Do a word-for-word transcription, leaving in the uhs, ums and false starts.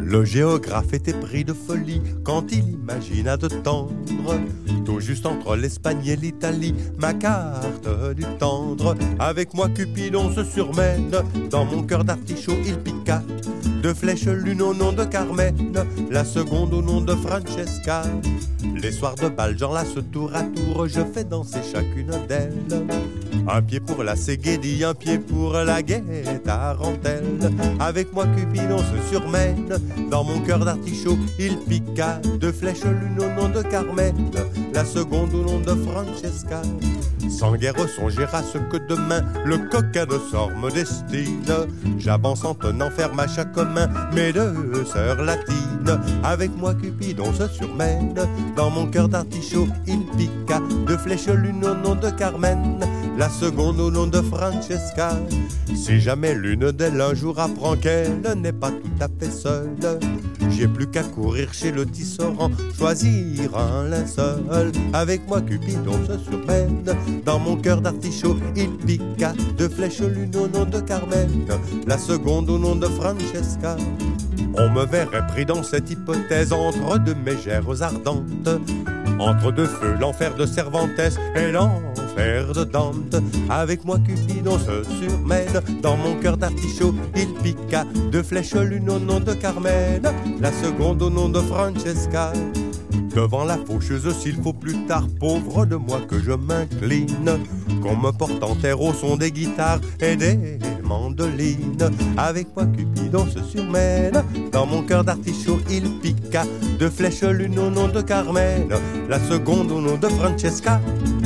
Le géographe était pris de folie quand il imagina de tendre, tout juste entre l'Espagne et l'Italie, ma carte du tendre. Avec moi Cupidon se surmène, dans mon cœur d'artichaut il piqua deux flèches, l'une au nom de Carmen, la seconde au nom de Francesca. Les soirs de bal, j'enlace tour à tour, je fais danser chacune d'elles. Un pied pour la Ségédie, un pied pour la gaie tarentelle. Avec moi Cupidon se surmène, dans mon cœur d'artichaut il piqua deux flèches, l'une au nom de Carmen, la seconde au nom de Francesca. Sans guère songer à ce que demain le coquin de sort me destine. J'avance en tenant ferme à chaque main mes deux sœurs latines. Avec moi Cupidon se surmène, dans mon cœur d'artichaut il piqua deux flèches, l'une au nom de Carmen, la seconde au nom de Francesca. Si jamais l'une d'elles un jour apprend qu'elle n'est pas tout à fait seule, j'ai plus qu'à courir chez le tisserand, choisir un linceul. Avec moi Cupidon se surmène, dans mon cœur d'artichaut il piqua deux flèches, l'une au nom de Carmen, la seconde au nom de Francesca. On me verrait pris dans cette hypothèse entre deux mégères ardentes, entre deux feux, l'enfer de Cervantes et l'enfer de Dante. Avec moi Cupidon se surmène, dans mon cœur d'artichaut il piqua deux flèches, l'une au nom de Carmen, la seconde au nom de Francesca. Devant la faucheuse s'il faut plus tard, pauvre de moi que je m'incline, qu'on me porte en terre au son des guitares et des mandolines. Avec moi Cupidon se surmène, dans mon cœur d'artichaut il piqua deux flèches, l'une au nom de Carmen, la seconde au nom de Francesca.